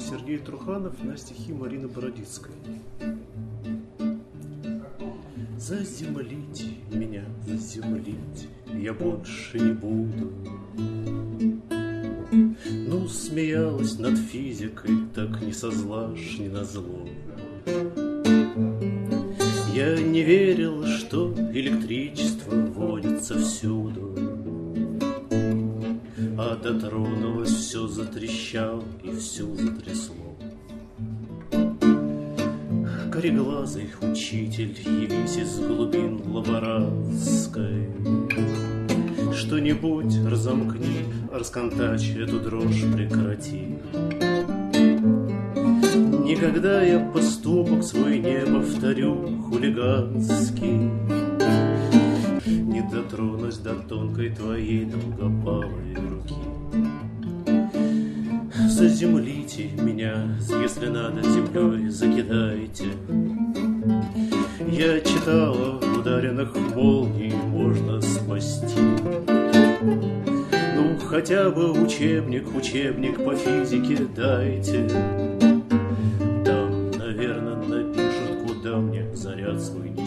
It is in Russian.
Сергей Труханов на стихи Марины Бородицкой. Заземлите меня, заземлите, я больше не буду. Ну, смеялась над физикой, так не со зла ж, не назло. Я не верил, что электричество водится всюду, а дотронулось, все затрещало и всю затрясло. Кореглазый учитель, явись из глубин лаборантской, что-нибудь разомкни, расконтачь эту дрожь, прекрати. Никогда я поступок свой не повторю хулиганский, не дотронусь до тонкой твоей долгопалой руки. Заземлите меня, если надо, землей закидайте. Я читала, ударенных молний можно спасти. Ну, хотя бы учебник по физике дайте. Там, наверное, напишут, куда мне заряд свой не